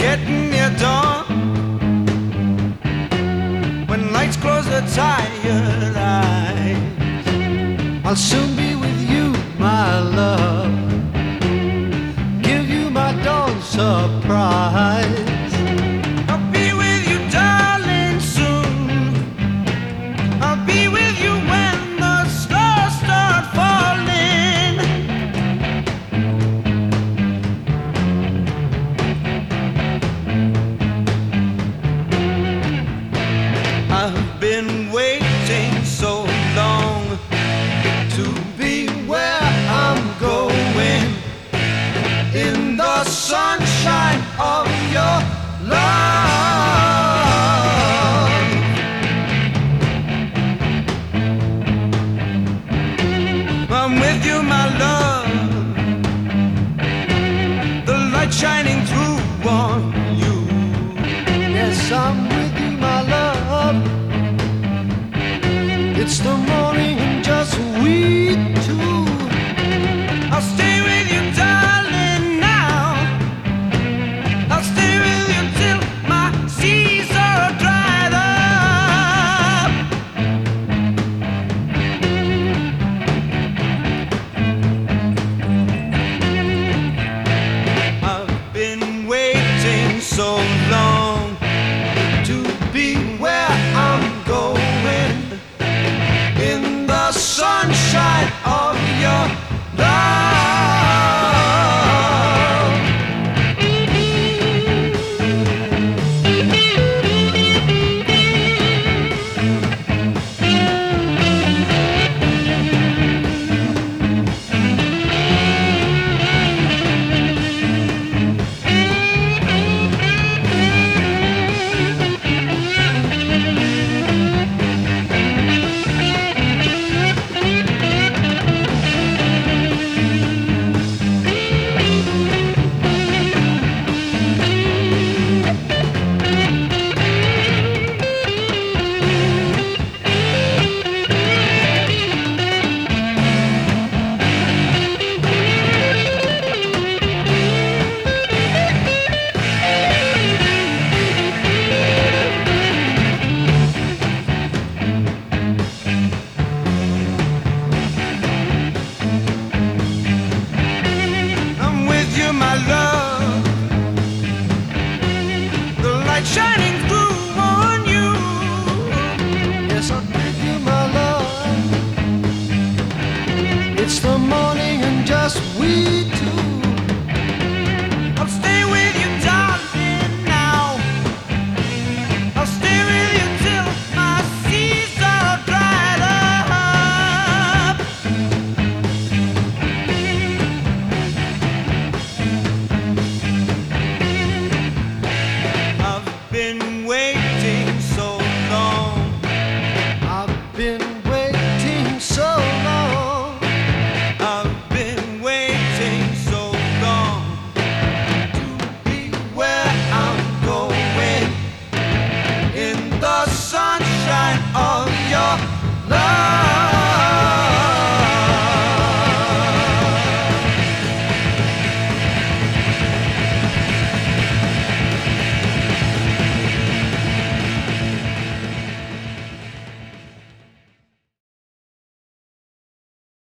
getting near dawn. When lights close the tired eyes, I'll soon be with you, my love. Give you my dawn surprise. I'll be with you, darling, soon. I'll be with you when the stars start falling. I've been waiting so long to be where I'm going, in the sunshine of your love. I'm with you, my love, the light shining through on you. Yes, I'm with you, my love. It's the morning and just we two. I'll stay with you, darling, now. I'll stay with you till my seas are dried up. I've been waiting so long to be where I'm going, in the sunshine of your love. I'm with you, my love, the light shining through on you. Yes, I'm with you, my love. It's the morning and just we two. I'm staying